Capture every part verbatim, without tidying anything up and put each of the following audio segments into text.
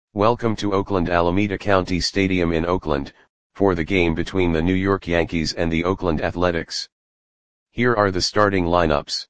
Welcome to Oakland Alameda County Stadium in Oakland, for the game between the New York Yankees and the Oakland Athletics. Here are the starting lineups.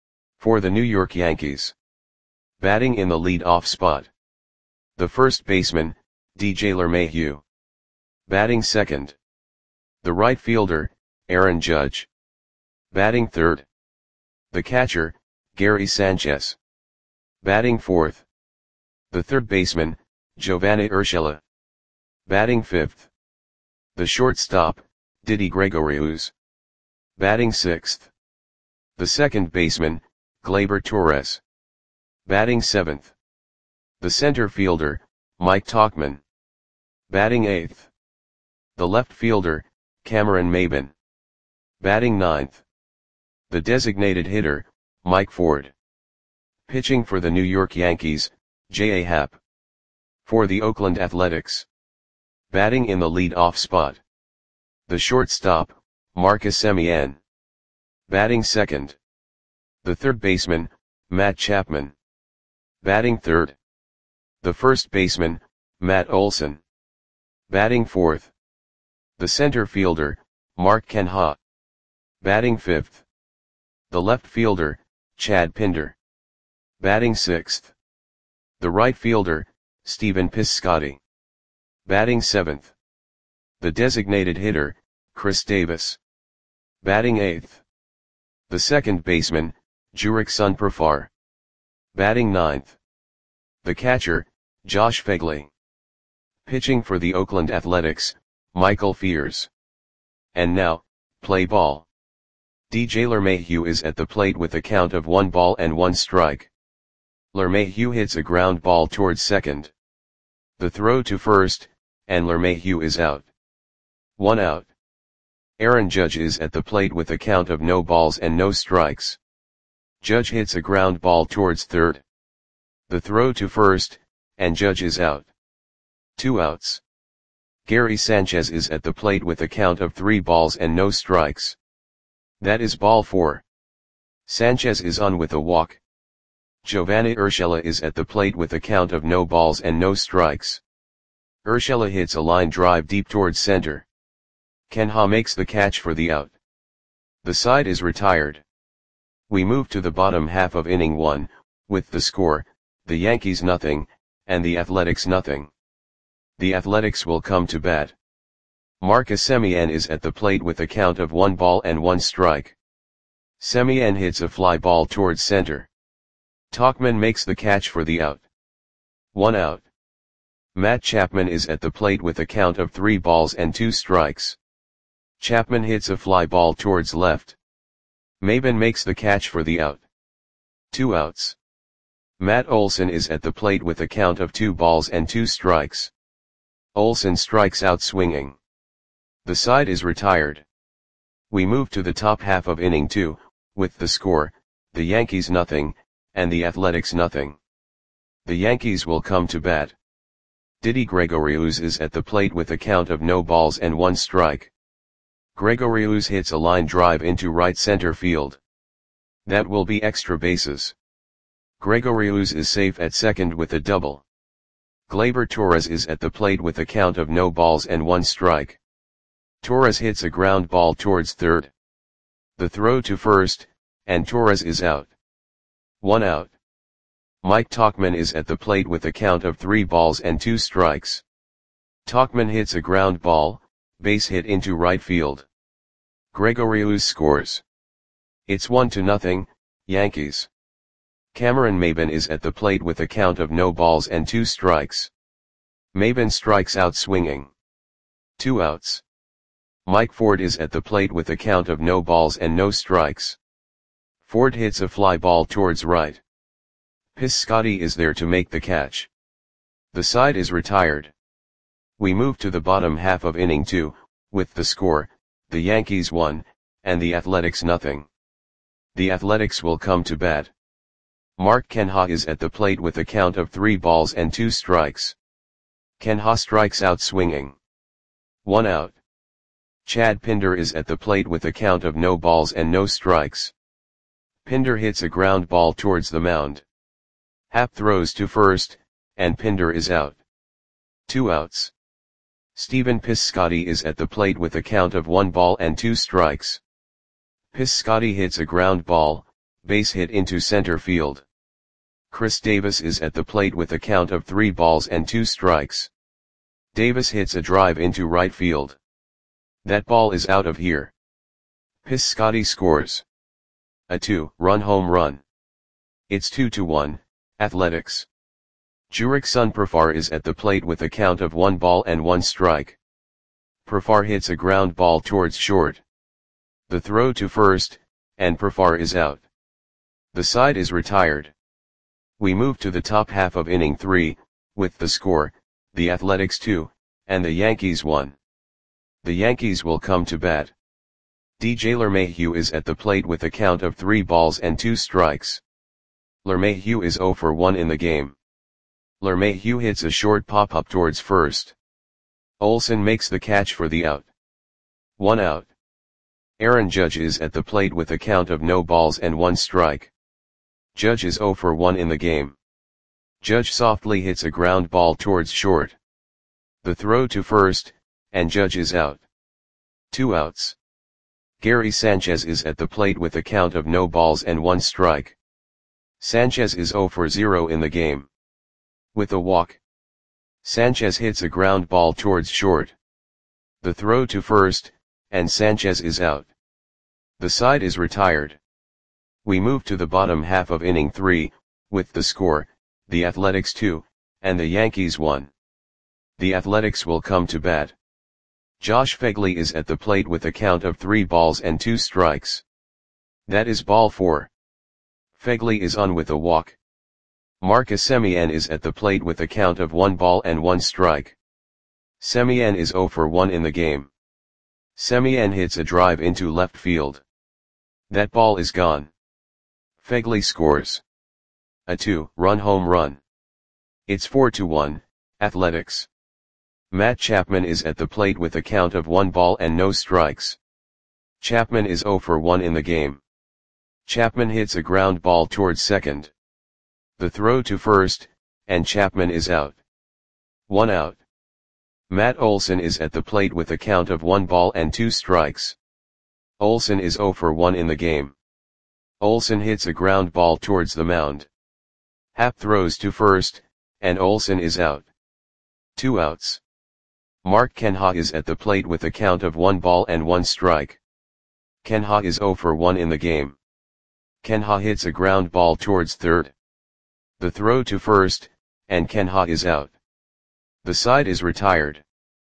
For the New York Yankees. Batting in the lead-off spot. The first baseman, D J LeMahieu. Batting second. The right fielder, Aaron Judge. Batting third. The catcher, Gary Sanchez. Batting fourth. The third baseman, Giovanni Urshela. Batting fifth. The shortstop, Didi Gregorius. Batting sixth. The second baseman, Gleyber Torres. Batting seventh. The center fielder, Mike Tauchman. Batting eighth. The left fielder, Cameron Maybin. Batting ninth. The designated hitter, Mike Ford. Pitching for the New York Yankees, J A. Happ. For the Oakland Athletics. Batting in the lead-off spot. The shortstop, Marcus Semien. Batting second. The third baseman, Matt Chapman. Batting third. The first baseman, Matt Olson. Batting fourth. The center fielder, Mark Canha. Batting fifth. The left fielder, Chad Pinder. Batting sixth. The right fielder, Stephen Piscotty. Batting seventh. The designated hitter, Chris Davis. Batting eighth. The second baseman, Jurick Sunprafar. Batting ninth. The catcher, Josh Phegley. Pitching for the Oakland Athletics, Michael Fears. And now, play ball. D J LeMahieu is at the plate with a count of one ball and one strike. LeMahieu hits a ground ball towards second. The throw to first, and LeMahieu is out. One out. Aaron Judge is at the plate with a count of no balls and no strikes. Judge hits a ground ball towards third. The throw to first, and Judge is out. Two outs. Gary Sanchez is at the plate with a count of three balls and no strikes. That is ball four. Sanchez is on with a walk. Giovanni Urshela is at the plate with a count of no balls and no strikes. Urshela hits a line drive deep towards center. Canha makes the catch for the out. The side is retired. We move to the bottom half of inning one, with the score, the Yankees nothing, and the Athletics nothing. The Athletics will come to bat. Marcus Semien is at the plate with a count of one ball and one strike. Semien hits a fly ball towards center. Tauchman makes the catch for the out. One out. Matt Chapman is at the plate with a count of three balls and two strikes. Chapman hits a fly ball towards left. Maybin makes the catch for the out. Two outs. Matt Olson is at the plate with a count of two balls and two strikes. Olson strikes out swinging. The side is retired. We move to the top half of inning two, with the score, the Yankees nothing, and the Athletics nothing. The Yankees will come to bat. Didi Gregorius is at the plate with a count of no balls and one strike. Gregorius hits a line drive into right center field. That will be extra bases. Gregorius is safe at second with a double. Gleyber Torres is at the plate with a count of no balls and one strike. Torres hits a ground ball towards third. The throw to first, and Torres is out. One out. Mike Tauchman is at the plate with a count of three balls and two strikes. Tauchman hits a ground ball, base hit into right field. Gregorius scores. It's one to nothing, Yankees. Cameron Maybin is at the plate with a count of no balls and two strikes. Maybin strikes out swinging. Two outs. Mike Ford is at the plate with a count of no balls and no strikes. Ford hits a fly ball towards right. Piscotty is there to make the catch. The side is retired. We move to the bottom half of inning two, with the score, the Yankees one, and the Athletics nothing. The Athletics will come to bat. Mark Canha is at the plate with a count of three balls and two strikes. Canha strikes out swinging. One out. Chad Pinder is at the plate with a count of no balls and no strikes. Pinder hits a ground ball towards the mound. Happ throws to first, and Pinder is out. Two outs. Stephen Piscotty is at the plate with a count of one ball and two strikes. Piscotty hits a ground ball, base hit into center field. Chris Davis is at the plate with a count of three balls and two strikes. Davis hits a drive into right field. That ball is out of here. Piscotty scores a two-run home run. It's two to one, Athletics. Jurickson Profar is at the plate with a count of one ball and one strike. Profar hits a ground ball towards short. The throw to first, and Profar is out. The side is retired. We move to the top half of inning three, with the score, the Athletics two, and the Yankees one. The Yankees will come to bat. D J LeMahieu is at the plate with a count of three balls and two strikes. LeMahieu is zero for one in the game. LeMahieu hits a short pop-up towards first. Olson makes the catch for the out. One out. Aaron Judge is at the plate with a count of no balls and one strike. Judge is zero for one in the game. Judge softly hits a ground ball towards short. The throw to first, and Judge is out. Two outs. Gary Sanchez is at the plate with a count of no balls and one strike. Sanchez is zero for zero in the game. With a walk, Sanchez hits a ground ball towards short. The throw to first, and Sanchez is out. The side is retired. We move to the bottom half of inning three, with the score, the Athletics two, and the Yankees one. The Athletics will come to bat. Josh Phegley is at the plate with a count of three balls and two strikes. That is ball four. Phegley is on with a walk. Marcus Semien is at the plate with a count of one ball and one strike. Semien is zero for one in the game. Semien hits a drive into left field. That ball is gone. Phegley scores a two-run home run. It's four to one, Athletics. Matt Chapman is at the plate with a count of one ball and no strikes. Chapman is zero for one in the game. Chapman hits a ground ball towards second. The throw to first, and Chapman is out. One out. Matt Olson is at the plate with a count of one ball and two strikes. Olson is zero for one in the game. Olson hits a ground ball towards the mound. Happ throws to first, and Olson is out. Two outs. Mark Canha is at the plate with a count of one ball and one strike. Canha is zero for one in the game. Canha hits a ground ball towards third. The throw to first, and Canha is out. The side is retired.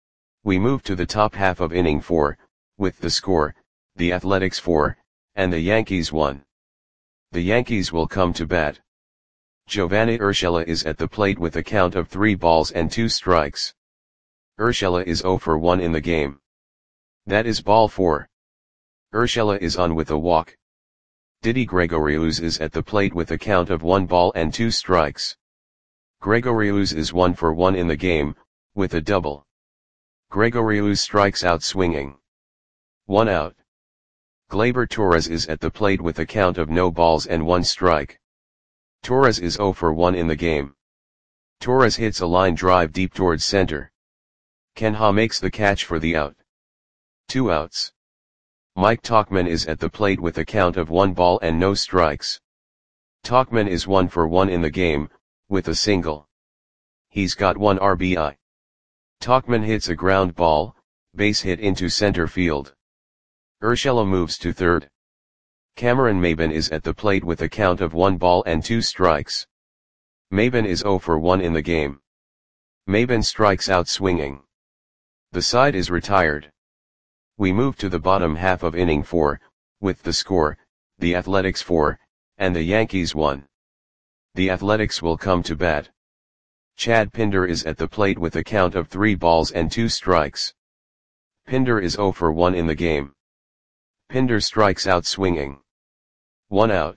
We move to the top half of inning four, with the score, the Athletics four, and the Yankees one. The Yankees will come to bat. Giovanni Urshela is at the plate with a count of three balls and two strikes. Urshela is zero for one in the game. That is ball four. Urshela is on with a walk. Didi Gregorius is at the plate with a count of one ball and two strikes. Gregorius is one for one in the game, with a double. Gregorius strikes out swinging. One out. Gleyber Torres is at the plate with a count of no balls and one strike. Torres is zero for one in the game. Torres hits a line drive deep towards center. Canha makes the catch for the out. Two outs. Mike Tauchman is at the plate with a count of one ball and no strikes. Tauchman is one for one in the game, with a single. He's got one R B I. Tauchman hits a ground ball, base hit into center field. Urshela moves to third. Cameron Maybin is at the plate with a count of one ball and two strikes. Maybin is zero for one in the game. Maybin strikes out swinging. The side is retired. We move to the bottom half of inning four, with the score, the Athletics four, and the Yankees one. The Athletics will come to bat. Chad Pinder is at the plate with a count of three balls and two strikes. Pinder is zero for one in the game. Pinder strikes out swinging. One out.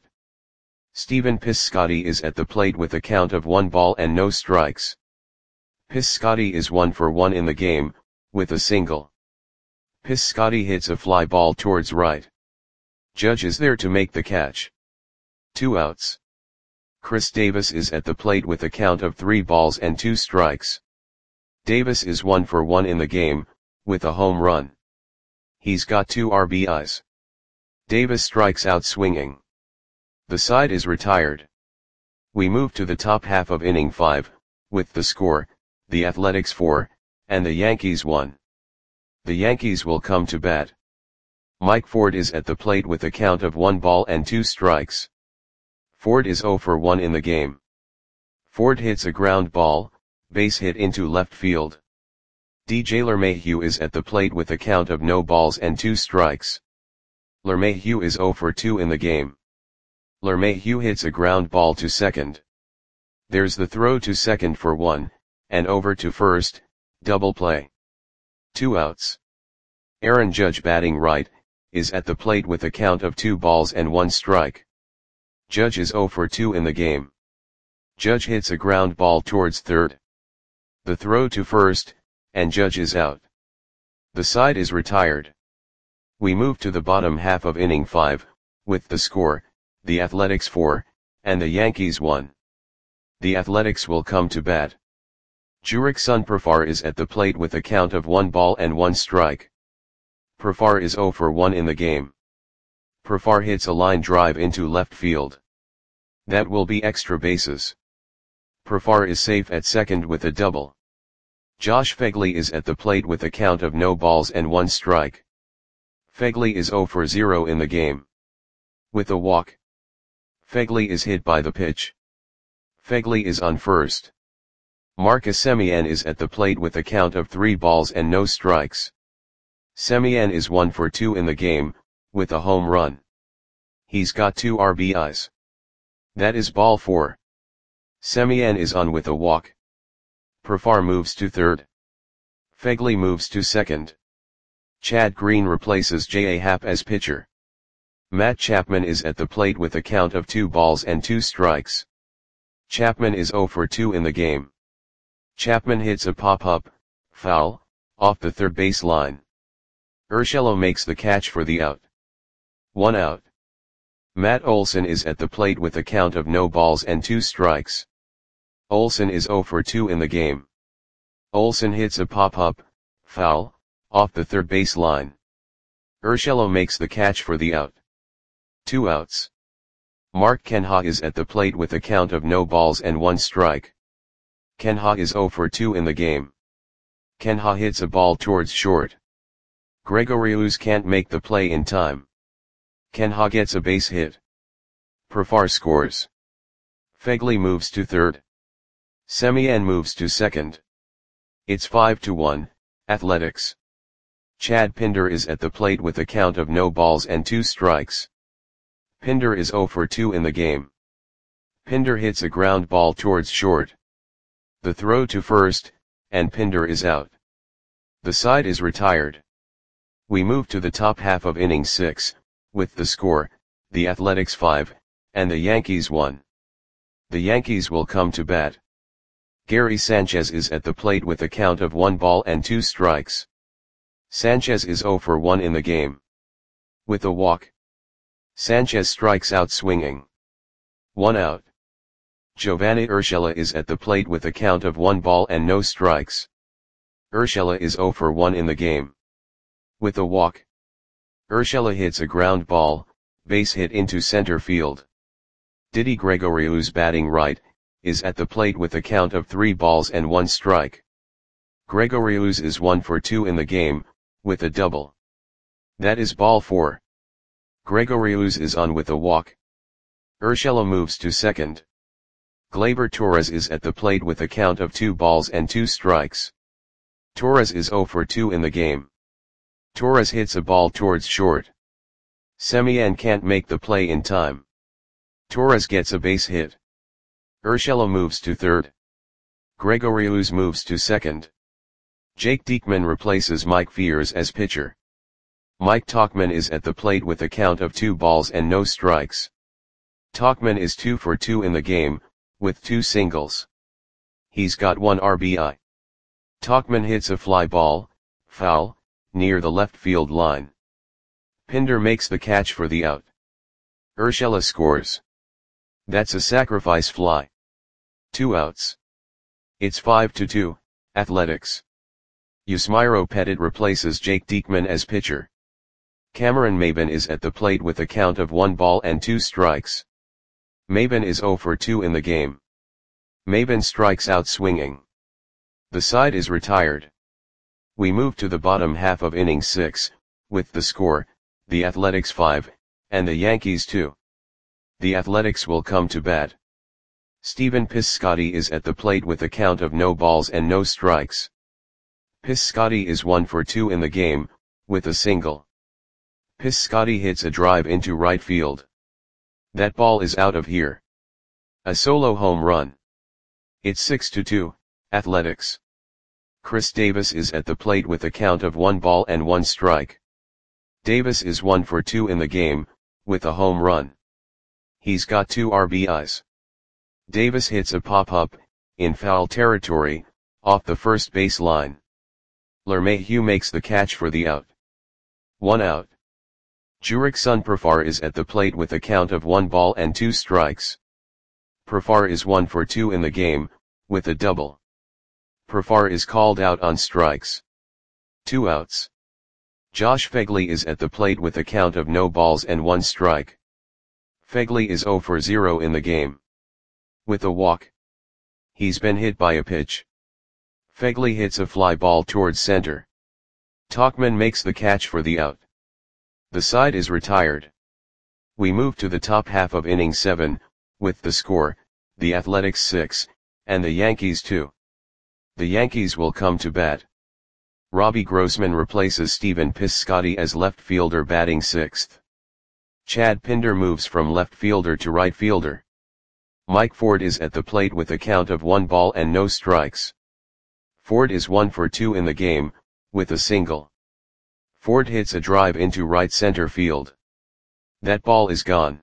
Stephen Piscotty is at the plate with a count of one ball and no strikes. Piscotty is one for one in the game, with a single. Piscotty hits a fly ball towards right. Judge is there to make the catch. Two outs. Chris Davis is at the plate with a count of three balls and two strikes. Davis is one for one in the game, with a home run. He's got two R B Is. Davis strikes out swinging. The side is retired. We move to the top half of inning five, with the score, the Athletics four, and the Yankees one. The Yankees will come to bat. Mike Ford is at the plate with a count of one ball and two strikes. Ford is zero for one in the game. Ford hits a ground ball, base hit into left field. D J LeMahieu is at the plate with a count of no balls and two strikes. LeMahieu is zero for two in the game. LeMahieu hits a ground ball to second. There's the throw to second for one, and over to first, double play. Two outs. Aaron Judge, batting right, is at the plate with a count of two balls and one strike. Judge is zero for two in the game. Judge hits a ground ball towards third. The throw to first, and Judge is out. The side is retired. We move to the bottom half of inning five, with the score, the Athletics four, and the Yankees one. The Athletics will come to bat. Jurickson Profar is at the plate with a count of one ball and one strike. Profar is zero for one in the game. Profar hits a line drive into left field. That will be extra bases. Profar is safe at second with a double. Josh Phegley is at the plate with a count of no balls and one strike. Phegley is zero for zero in the game. With a walk. Phegley is hit by the pitch. Phegley is on first. Marcus Semien is at the plate with a count of three balls and no strikes. Semien is one for two in the game, with a home run. He's got two R B Is. That is ball four. Semien is on with a walk. Profar moves to third. Phegley moves to second. Chad Green replaces J A. Happ as pitcher. Matt Chapman is at the plate with a count of two balls and two strikes. Chapman is zero for two in the game. Chapman hits a pop-up, foul, off the third base line. Urshela makes the catch for the out. One out. Matt Olson is at the plate with a count of no balls and two strikes. Olson is zero for two in the game. Olson hits a pop-up, foul, off the third base line. Urshela makes the catch for the out. Two outs. Mark Canha is at the plate with a count of no balls and one strike. Canha is zero for two in the game. Canha hits a ball towards short. Gregorius can't make the play in time. Canha gets a base hit. Profar scores. Phegley moves to third. Semien moves to second. It's five to one, Athletics. Chad Pinder is at the plate with a count of no balls and two strikes. Pinder is zero for two in the game. Pinder hits a ground ball towards short. The throw to first, and Pinder is out. The side is retired. We move to the top half of inning six, with the score, the Athletics five, and the Yankees one. The Yankees will come to bat. Gary Sanchez is at the plate with a count of one ball and two strikes. Sanchez is zero for one in the game. With a walk. Sanchez strikes out swinging. One out. Giovanni Urshela is at the plate with a count of one ball and no strikes. Urshela is zero for one in the game. With a walk. Urshela hits a ground ball, base hit into center field. Didi Gregorius, batting right, is at the plate with a count of three balls and one strike. Gregorius is one for two in the game, with a double. That is ball four. Gregorius is on with a walk. Urshela moves to second. Gleyber Torres is at the plate with a count of two balls and two strikes. Torres is zero for two in the game. Torres hits a ball towards short. Semien can't make the play in time. Torres gets a base hit. Urshela moves to third. Gregorius moves to second. Jake Diekman replaces Mike Fiers as pitcher. Mike Tauchman is at the plate with a count of two balls and no strikes. Tauchman is two for two in the game, with two singles. He's got one R B I. Tauchman hits a fly ball, foul, near the left field line. Pinder makes the catch for the out. Urshela scores. That's a sacrifice fly. Two outs. It's five to two, Athletics. Yusmeiro Petit replaces Jake Diekman as pitcher. Cameron Maybin is at the plate with a count of one ball and two strikes. Maybin is zero for two in the game. Maybin strikes out swinging. The side is retired. We move to the bottom half of inning six, with the score, the Athletics five, and the Yankees two. The Athletics will come to bat. Stephen Piscotty is at the plate with a count of no balls and no strikes. Piscotty is one for two in the game, with a single. Piscotty hits a drive into right field. That ball is out of here. A solo home run. It's six to two, Athletics. Chris Davis is at the plate with a count of one ball and one strike. Davis is one for two in the game, with a home run. He's got two R B Is. Davis hits a pop-up, in foul territory, off the first base line. LeMahieu makes the catch for the out. One out. Jurickson Profar is at the plate with a count of one ball and two strikes. Profar is one for two in the game, with a double. Profar is called out on strikes. Two outs. Josh Phegley is at the plate with a count of no balls and one strike. Phegley is zero for zero in the game. With a walk. He's been hit by a pitch. Phegley hits a fly ball towards center. Tauchman makes the catch for the out. The side is retired. We move to the top half of inning seven, with the score, the Athletics six, and the Yankees two. The Yankees will come to bat. Robbie Grossman replaces Stephen Piscotty as left fielder batting sixth. Chad Pinder moves from left fielder to right fielder. Mike Ford is at the plate with a count of one ball and no strikes. Ford is one for two in the game, with a single. Ford hits a drive into right center field. That ball is gone.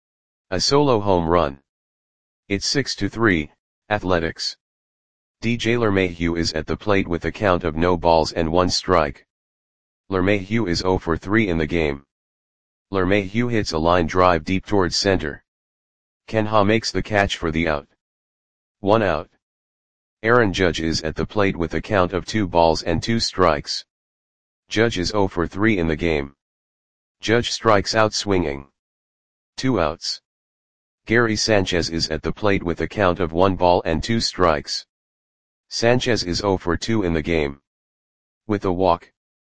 A solo home run. It's six to three, Athletics. D J LeMahieu is at the plate with a count of no balls and one strike. LeMahieu is zero for three in the game. LeMahieu hits a line drive deep towards center. Ken Ha makes the catch for the out. One out. Aaron Judge is at the plate with a count of two balls and two strikes. Judge is zero for three in the game. Judge strikes out swinging. Two outs. Gary Sanchez is at the plate with a count of one ball and two strikes. Sanchez is zero for two in the game. With a walk.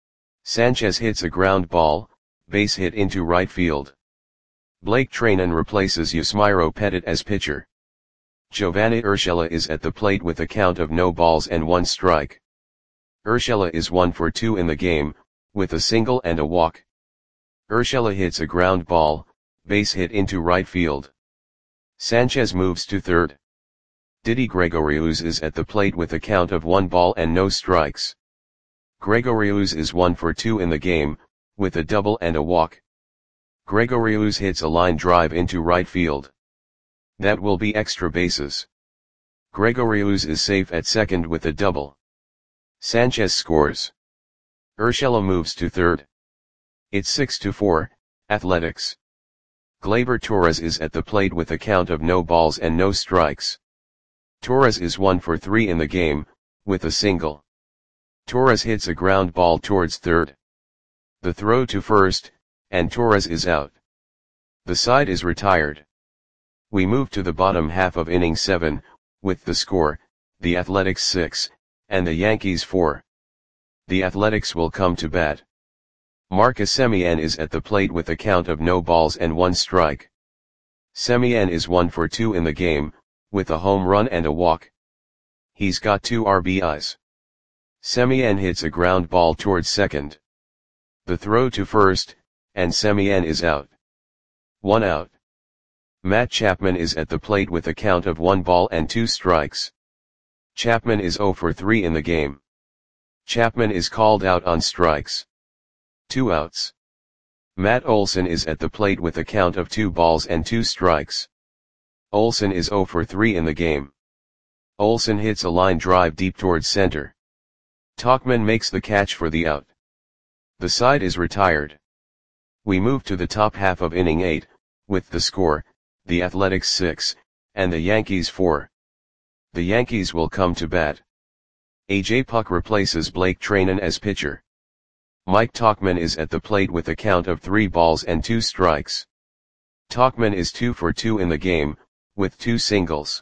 Sanchez hits a ground ball, base hit into right field. Blake Treinen replaces Yusmeiro Petit as pitcher. Giovanni Urshela is at the plate with a count of no balls and one strike. Urshela is one for two in the game, with a single and a walk. Urshela hits a ground ball, base hit into right field. Sanchez moves to third. Didi Gregorius is at the plate with a count of one ball and no strikes. Gregorius is one for two in the game, with a double and a walk. Gregorius hits a line drive into right field. That will be extra bases. Gregorius is safe at second with a double. Sanchez scores. Urshela moves to third. It's six to four, Athletics. Gleyber Torres is at the plate with a count of no balls and no strikes. Torres is one for three in the game, with a single. Torres hits a ground ball towards third. The throw to first, and Torres is out. The side is retired. We move to the bottom half of inning seven, with the score, the Athletics six, and the Yankees four. The Athletics will come to bat. Marcus Semien is at the plate with a count of no balls and one strike. Semien is one for two in the game, with a home run and a walk. He's got two R B Is. Semien hits a ground ball towards second. The throw to first, and Semien is out. One out. Matt Chapman is at the plate with a count of one ball and two strikes. Chapman is zero for three in the game. Chapman is called out on strikes. Two outs. Matt Olson is at the plate with a count of two balls and two strikes. Olson is zero for three in the game. Olson hits a line drive deep towards center. Tauchman makes the catch for the out. The side is retired. We move to the top half of inning eight, with the score, the Athletics six, and the Yankees four. The Yankees will come to bat. A J Puck replaces Blake Treinen as pitcher. Mike Tauchman is at the plate with a count of three balls and two strikes. Tauchman is two for two in the game, with two singles.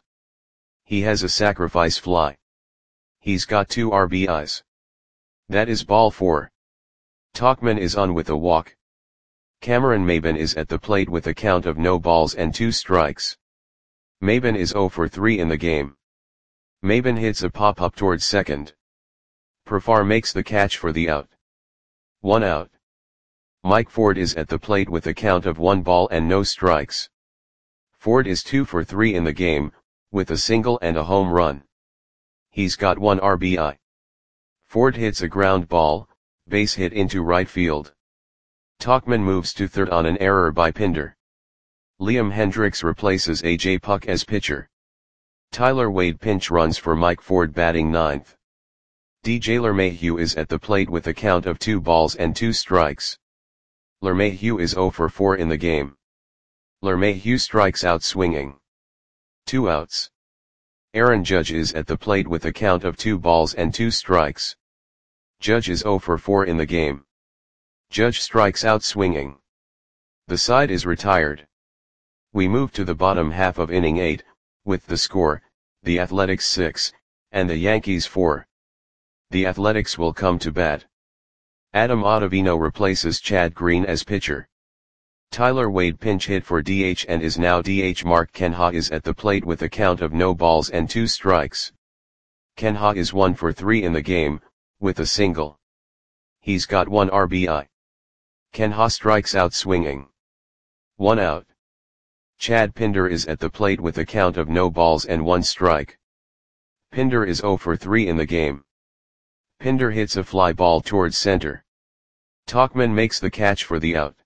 He has a sacrifice fly. He's got two R B Is. That is ball four. Tauchman is on with a walk. Cameron Maybin is at the plate with a count of no balls and two strikes. Maybin is zero for three in the game. Maybin hits a pop-up towards second. Profar makes the catch for the out. One out. Mike Ford is at the plate with a count of one ball and no strikes. Ford is two for three in the game, with a single and a home run. He's got one R B I. Ford hits a ground ball, base hit into right field. Tauchman moves to third on an error by Pinder. Liam Hendriks replaces A J Puck as pitcher. Tyler Wade pinch runs for Mike Ford batting ninth. D J LeMahieu is at the plate with a count of two balls and two strikes. LeMahieu is zero for four in the game. LeMahieu strikes out swinging. Two outs. Aaron Judge is at the plate with a count of two balls and two strikes. Judge is zero for four in the game. Judge strikes out swinging. The side is retired. We move to the bottom half of inning eight, with the score, the Athletics six, and the Yankees four. The Athletics will come to bat. Adam Ottavino replaces Chad Green as pitcher. Tyler Wade pinch hit for D H and is now D H. Mark Canha is at the plate with a count of no balls and two strikes. Canha is one for three in the game, with a single. He's got one R B I. Canha strikes out swinging. One out. Chad Pinder is at the plate with a count of no balls and one strike. Pinder is zero for three in the game. Pinder hits a fly ball towards center. Tauchman makes the catch for the out.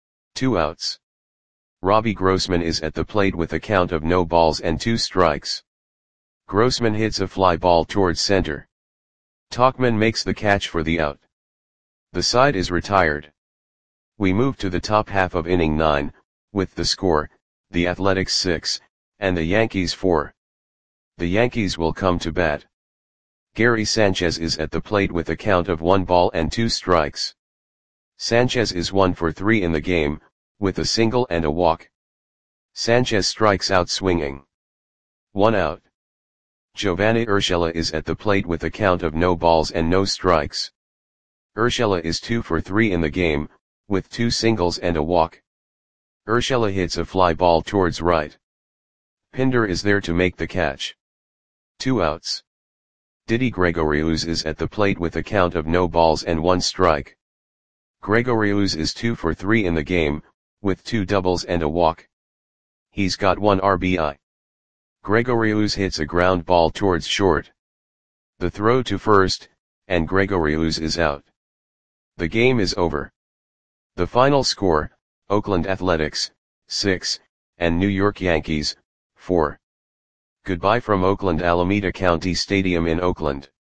Two outs. Robbie Grossman is at the plate with a count of no balls and two strikes. Grossman hits a fly ball towards center. Tauchman makes the catch for the out. The side is retired. We move to the top half of inning nine, with the score, the Athletics six, and the Yankees four. The Yankees will come to bat. Gary Sanchez is at the plate with a count of one ball and two strikes. Sanchez is one for three in the game, with a single and a walk. Sanchez strikes out swinging. One out. Giovanni Urshela is at the plate with a count of no balls and no strikes. Urshela is two for three in the game, with two singles and a walk. Urshela hits a fly ball towards right. Pinder is there to make the catch. Two outs. Didi Gregorius is at the plate with a count of no balls and one strike. Gregorius is two for three in the game, with two doubles and a walk. He's got one R B I. Gregorius hits a ground ball towards short. The throw to first, and Gregorius is out. The game is over. The final score, Oakland Athletics, six, and New York Yankees, four. Goodbye from Oakland Alameda County Stadium in Oakland.